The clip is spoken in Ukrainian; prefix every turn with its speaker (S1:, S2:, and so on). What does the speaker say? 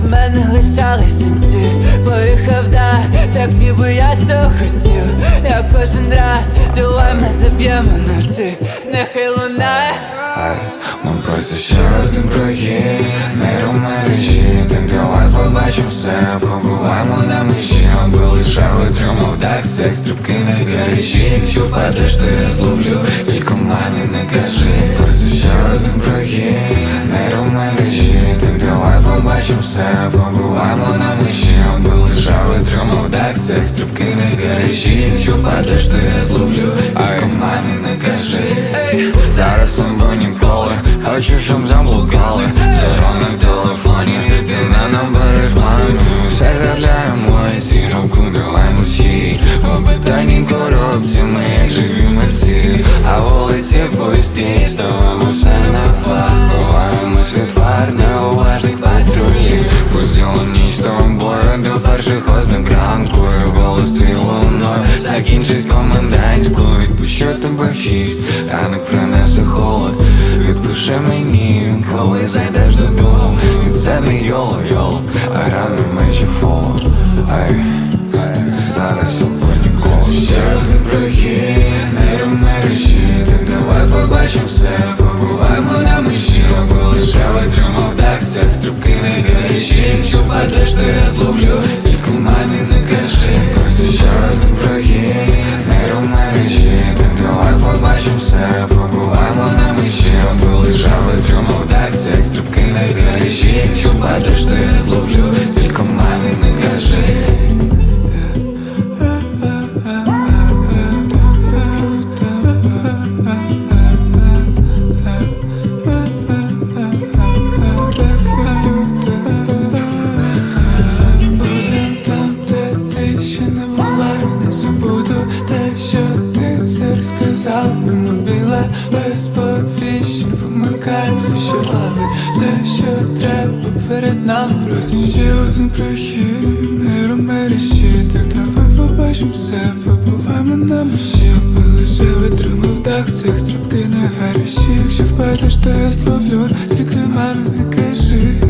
S1: в мене лишались сенси. Поїхав, да, так ніби я цього хотів. Я кожен раз, давай ми заб'ємо на всі. Нехай лунає.
S2: Ми просто ще один прогін, мир у мережі. Так давай побачим все, побуваємо на межі. Аби лише витримав дах, це як стрибки на гаражі. Якщо впадеш, то я зловлю, тільки мамі не кажи. Просто ще один прогін, мир у мережі. Так давай побачим все, побуваємо на межі. Аби лише витримав дах, це як стрибки на гаражі. Якщо впадеш, то я зловлю, тільки мамі не кажи. Зараз або ніколи, хочу, щоб заблукали. Зеро на телефоні, ти не набереш мамі. Все задля емоцій, руку давай мовчи. У питанні корупції, ми як живі мерці. А вулиці пусті, з тобою все на фах. Ховаємось від фар, неуважних патрулів. Пустіло ніч з тобою до перших ознак ранку. І голос твій луною закінчить комендантську. Відпущу тебе в 6, ранок принесе холод. Відпиши мені, коли зайдеш додому. Від себе йоло-йоло, а рано мечі фоло. Зараз або ніколи. Ще один прохід, мир у мережі. Так давай побачим все, побуваємо на межі. Аби лише витримав дах, це як стрибки на гаражі. Якщо впадеш, то я зловлю, тільки мамі не кажи. Просто ще один прохід, мир у мережі. Так давай побачим все, побуваємо на межі. Аби лише витримав дах, це як стрибки на гаражі. Якщо впадеш, то я зловлю, тільки мамі не кажи.
S1: Мимо біле, без повіщень вимикаємося, що лавить все, що треба перед нами. Просто ще один прохід, мир у мережі. Так давай побачим все, побуваємо на межі. Аби лише витримав дах, цих стрибки на гаражі. Якщо впадеш, то я зловлю, тільки мамі не кажи.